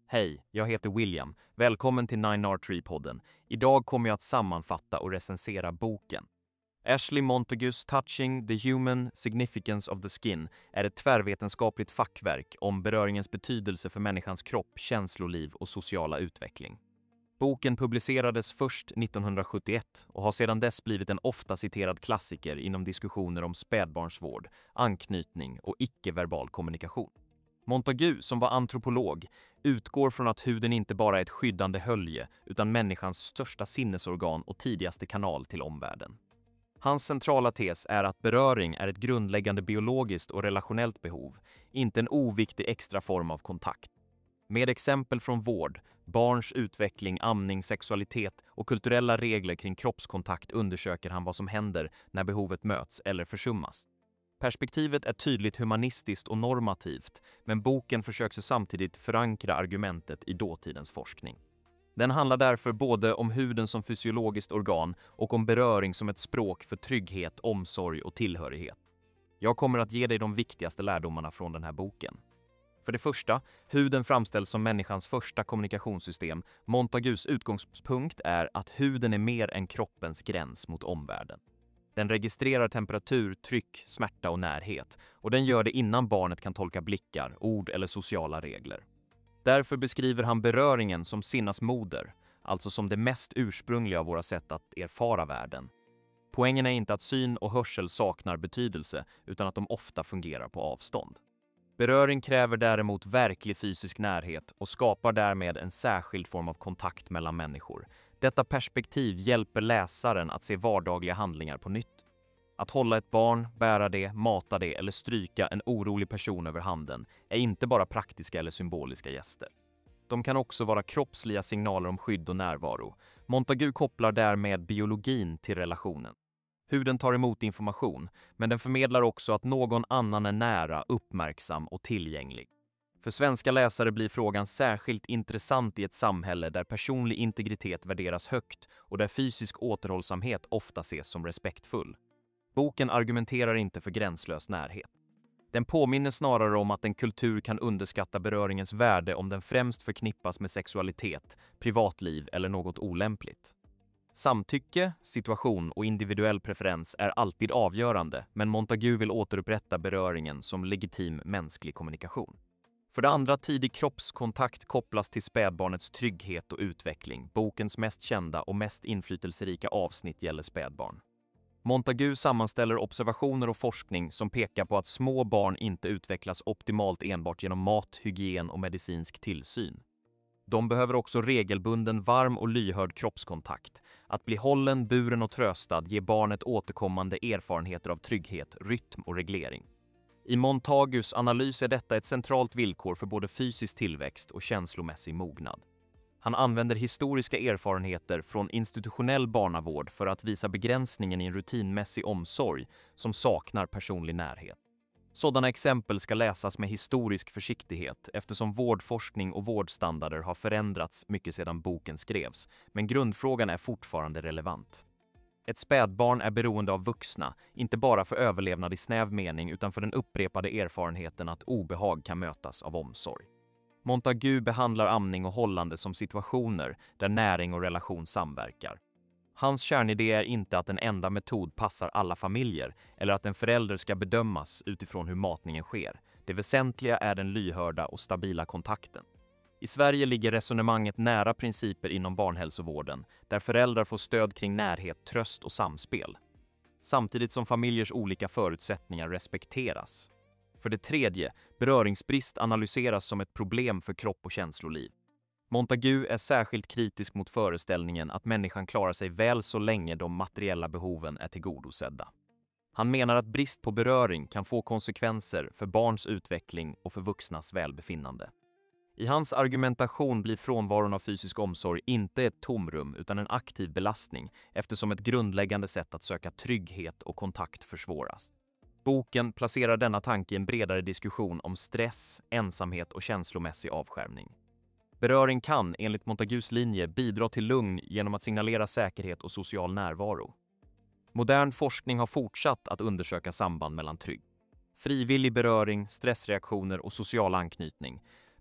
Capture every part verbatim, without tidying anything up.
Hej, jag heter William. Välkommen till Nine R Tree-podden. Idag kommer jag att sammanfatta och recensera boken. Ashley Montagus Touching the Human Significance of the Skin är ett tvärvetenskapligt fackverk om beröringens betydelse för människans kropp, känsloliv och sociala utveckling. Boken publicerades först nittonhundrasjuttioett och har sedan dess blivit en ofta citerad klassiker inom diskussioner om spädbarnsvård, anknytning och icke-verbal kommunikation. Montagu, som var antropolog, utgår från att huden inte bara är ett skyddande hölje utan människans största sinnesorgan och tidigaste kanal till omvärlden. Hans centrala tes är att beröring är ett grundläggande biologiskt och relationellt behov, inte en oviktig extra form av kontakt. Med exempel från vård, barns utveckling, amning, sexualitet och kulturella regler kring kroppskontakt undersöker han vad som händer när behovet möts eller försummas. Perspektivet är tydligt humanistiskt och normativt, men boken försöker samtidigt förankra argumentet i dåtidens forskning. Den handlar därför både om huden som fysiologiskt organ och om beröring som ett språk för trygghet, omsorg och tillhörighet. Jag kommer att ge dig de viktigaste lärdomarna från den här boken. För det första, huden framställs som människans första kommunikationssystem. Montagus utgångspunkt är att huden är mer än kroppens gräns mot omvärlden. Den registrerar temperatur, tryck, smärta och närhet, och den gör det innan barnet kan tolka blickar, ord eller sociala regler. Därför beskriver han beröringen som sinnas moder, alltså som det mest ursprungliga av våra sätt att erfara världen. Poängen är inte att syn och hörsel saknar betydelse, utan att de ofta fungerar på avstånd. Beröring kräver däremot verklig fysisk närhet och skapar därmed en särskild form av kontakt mellan människor. Detta perspektiv hjälper läsaren att se vardagliga handlingar på nytt. Att hålla ett barn, bära det, mata det eller stryka en orolig person över handen är inte bara praktiska eller symboliska gester. De kan också vara kroppsliga signaler om skydd och närvaro. Montagu kopplar därmed biologin till relationen. Huden tar emot information, men den förmedlar också att någon annan är nära, uppmärksam och tillgänglig. För svenska läsare blir frågan särskilt intressant i ett samhälle där personlig integritet värderas högt och där fysisk återhållsamhet ofta ses som respektfull. Boken argumenterar inte för gränslös närhet. Den påminner snarare om att en kultur kan underskatta beröringens värde om den främst förknippas med sexualitet, privatliv eller något olämpligt. Samtycke, situation och individuell preferens är alltid avgörande, men Montagu vill återupprätta beröringen som legitim mänsklig kommunikation. För det andra, tidig kroppskontakt kopplas till spädbarnets trygghet och utveckling. Bokens mest kända och mest inflytelserika avsnitt gäller spädbarn. Montagu sammanställer observationer och forskning som pekar på att små barn inte utvecklas optimalt enbart genom mat, hygien och medicinsk tillsyn. De behöver också regelbunden, varm och lyhörd kroppskontakt. Att bli hållen, buren och tröstad ger barnet återkommande erfarenheter av trygghet, rytm och reglering. I Montagus analys är detta ett centralt villkor för både fysisk tillväxt och känslomässig mognad. Han använder historiska erfarenheter från institutionell barnavård för att visa begränsningen i en rutinmässig omsorg som saknar personlig närhet. Sådana exempel ska läsas med historisk försiktighet eftersom vårdforskning och vårdstandarder har förändrats mycket sedan boken skrevs, men grundfrågan är fortfarande relevant. Ett spädbarn är beroende av vuxna, inte bara för överlevnad i snäv mening utan för den upprepade erfarenheten att obehag kan mötas av omsorg. Montagu behandlar amning och hållande som situationer där näring och relation samverkar. Hans kärnidé är inte att en enda metod passar alla familjer eller att en förälder ska bedömas utifrån hur matningen sker. Det väsentliga är den lyhörda och stabila kontakten. I Sverige ligger resonemanget nära principer inom barnhälsovården, där föräldrar får stöd kring närhet, tröst och samspel. Samtidigt som familjers olika förutsättningar respekteras. För det tredje, beröringsbrist analyseras som ett problem för kropp och känsloliv. Montagu är särskilt kritisk mot föreställningen att människan klarar sig väl så länge de materiella behoven är tillgodosedda. Han menar att brist på beröring kan få konsekvenser för barns utveckling och för vuxnas välbefinnande. I hans argumentation blir frånvaron av fysisk omsorg inte ett tomrum utan en aktiv belastning eftersom ett grundläggande sätt att söka trygghet och kontakt försvåras. Boken placerar denna tanke i en bredare diskussion om stress, ensamhet och känslomässig avskärmning. Beröring kan, enligt Montagus linje, bidra till lugn genom att signalera säkerhet och social närvaro. Modern forskning har fortsatt att undersöka samband mellan trygg, frivillig beröring, stressreaktioner och social anknytning.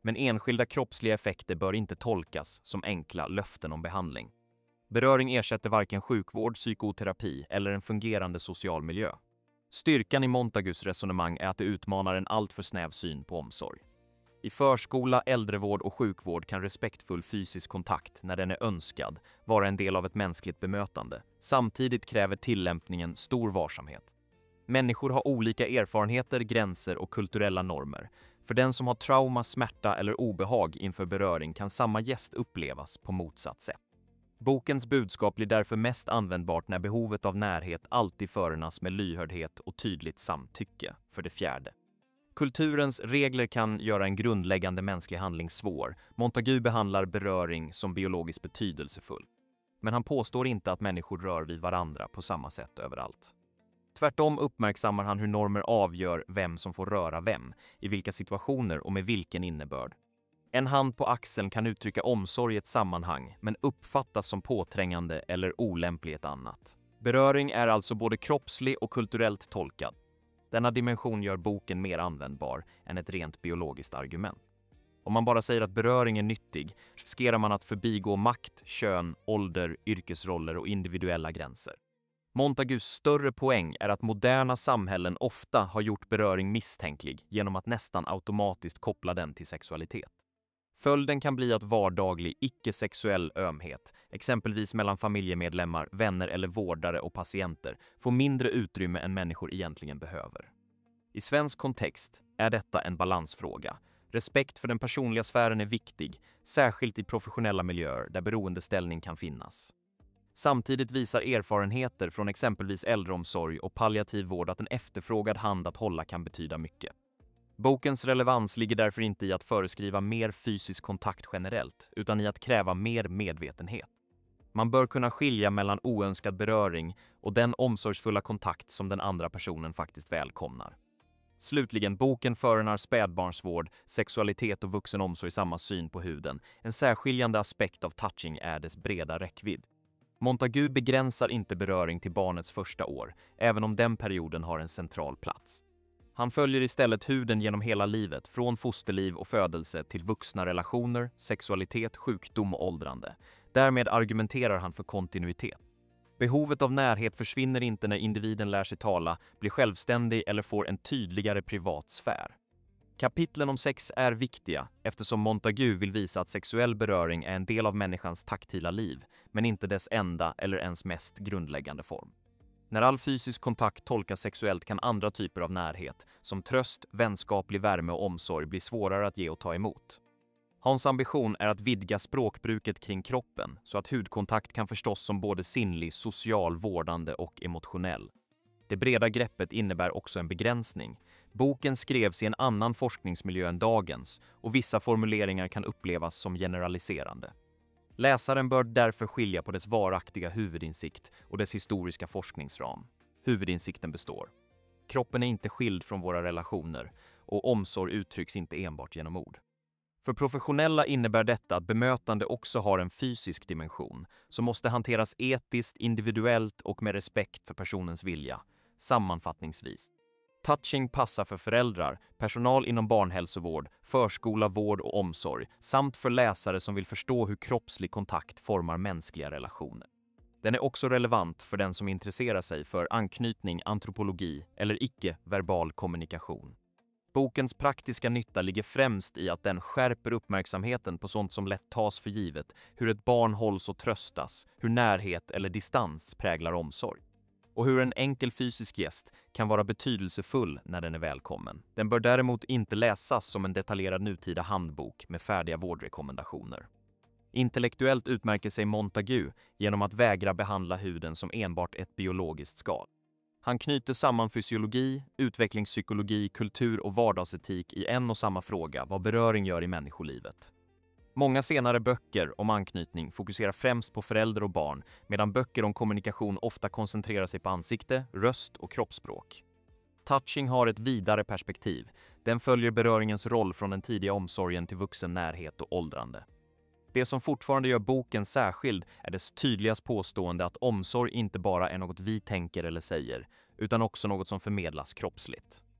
Men enskilda kroppsliga effekter bör inte tolkas som enkla löften om behandling. Beröring ersätter varken sjukvård, psykoterapi eller en fungerande social miljö. Styrkan i Montagus resonemang är att det utmanar en alltför snäv syn på omsorg. I förskola, äldrevård och sjukvård kan respektfull fysisk kontakt, när den är önskad, vara en del av ett mänskligt bemötande. Samtidigt kräver tillämpningen stor varsamhet. Människor har olika erfarenheter, gränser och kulturella normer. För den som har trauma, smärta eller obehag inför beröring kan samma gest upplevas på motsatt sätt. Bokens budskap blir därför mest användbart när behovet av närhet alltid förenas med lyhördhet och tydligt samtycke. För det fjärde. Kulturens regler kan göra en grundläggande mänsklig handling svår. Montagu behandlar beröring som biologiskt betydelsefull. Men han påstår inte att människor rör vid varandra på samma sätt överallt. Tvärtom uppmärksammar han hur normer avgör vem som får röra vem, i vilka situationer och med vilken innebörd. En hand på axeln kan uttrycka omsorg i ett sammanhang, men uppfattas som påträngande eller olämplig i ett annat. Beröring är alltså både kroppslig och kulturellt tolkad. Denna dimension gör boken mer användbar än ett rent biologiskt argument. Om man bara säger att beröring är nyttig, riskerar man att förbigå makt, kön, ålder, yrkesroller och individuella gränser. Montagus större poäng är att moderna samhällen ofta har gjort beröring misstänklig genom att nästan automatiskt koppla den till sexualitet. Följden kan bli att vardaglig, icke-sexuell ömhet, exempelvis mellan familjemedlemmar, vänner eller vårdare och patienter, får mindre utrymme än människor egentligen behöver. I svensk kontext är detta en balansfråga. Respekt för den personliga sfären är viktig, särskilt i professionella miljöer där beroendeställning kan finnas. Samtidigt visar erfarenheter från exempelvis äldreomsorg och palliativ vård att en efterfrågad hand att hålla kan betyda mycket. Bokens relevans ligger därför inte i att föreskriva mer fysisk kontakt generellt, utan i att kräva mer medvetenhet. Man bör kunna skilja mellan oönskad beröring och den omsorgsfulla kontakt som den andra personen faktiskt välkomnar. Slutligen, boken förenar spädbarnsvård, sexualitet och vuxen omsorg samma syn på huden. En särskiljande aspekt av touching är dess breda räckvidd. Montagu begränsar inte beröring till barnets första år, även om den perioden har en central plats. Han följer istället huden genom hela livet, från fosterliv och födelse till vuxna relationer, sexualitet, sjukdom och åldrande. Därmed argumenterar han för kontinuitet. Behovet av närhet försvinner inte när individen lär sig tala, blir självständig eller får en tydligare privat sfär. Kapitlen om sex är viktiga eftersom Montagu vill visa att sexuell beröring är en del av människans taktila liv, men inte dess enda eller ens mest grundläggande form. När all fysisk kontakt tolkas sexuellt kan andra typer av närhet, som tröst, vänskaplig värme och omsorg, bli svårare att ge och ta emot. Hans ambition är att vidga språkbruket kring kroppen så att hudkontakt kan förstås som både sinnlig, social, vårdande och emotionell. Det breda greppet innebär också en begränsning. Boken skrevs i en annan forskningsmiljö än dagens och vissa formuleringar kan upplevas som generaliserande. Läsaren bör därför skilja på dess varaktiga huvudinsikt och dess historiska forskningsram. Huvudinsikten består. Kroppen är inte skild från våra relationer och omsorg uttrycks inte enbart genom ord. För professionella innebär detta att bemötande också har en fysisk dimension som måste hanteras etiskt, individuellt och med respekt för personens vilja. Sammanfattningsvis. Touching passar för föräldrar, personal inom barnhälsovård, förskola, vård och omsorg samt för läsare som vill förstå hur kroppslig kontakt formar mänskliga relationer. Den är också relevant för den som intresserar sig för anknytning, antropologi eller icke-verbal kommunikation. Bokens praktiska nytta ligger främst i att den skärper uppmärksamheten på sånt som lätt tas för givet, hur ett barn hålls och tröstas, hur närhet eller distans präglar omsorg. Och hur en enkel fysisk gest kan vara betydelsefull när den är välkommen. Den bör däremot inte läsas som en detaljerad nutida handbok med färdiga vårdrekommendationer. Intellektuellt utmärker sig Montagu genom att vägra behandla huden som enbart ett biologiskt skal. Han knyter samman fysiologi, utvecklingspsykologi, kultur och vardagsetik i en och samma fråga, vad beröring gör i människolivet. Många senare böcker om anknytning fokuserar främst på förälder och barn, medan böcker om kommunikation ofta koncentrerar sig på ansikte, röst och kroppsspråk. Touching har ett vidare perspektiv. Den följer beröringens roll från den tidiga omsorgen till vuxen närhet och åldrande. Det som fortfarande gör boken särskild är dess tydligast påstående att omsorg inte bara är något vi tänker eller säger, utan också något som förmedlas kroppsligt.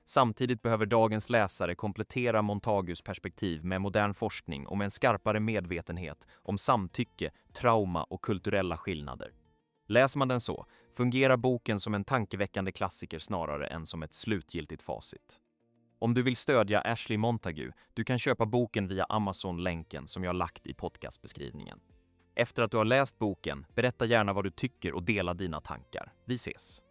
Samtidigt behöver dagens läsare komplettera Montagus perspektiv med modern forskning och med en skarpare medvetenhet om samtycke, trauma och kulturella skillnader. Läser man den så, fungerar boken som en tankeväckande klassiker snarare än som ett slutgiltigt facit. Om du vill stödja Ashley Montagu, du kan köpa boken via Amazon-länken som jag har lagt i podcastbeskrivningen. Efter att du har läst boken, berätta gärna vad du tycker och dela dina tankar. Vi ses!